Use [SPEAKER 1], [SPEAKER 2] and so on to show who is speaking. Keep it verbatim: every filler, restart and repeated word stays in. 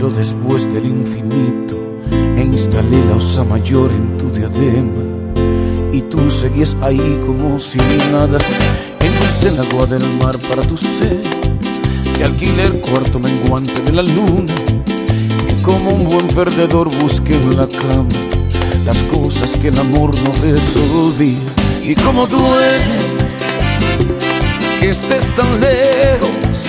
[SPEAKER 1] llegado después del infinito e instalé la osa mayor en tu diadema. Y tú seguías ahí como si nada. Endulcé el agua del mar para tu sed y alquilé el cuarto menguante de la luna. Y como un buen perdedor busqué en la cama las cosas que el amor no resolvía. Y como duele que estés tan lejos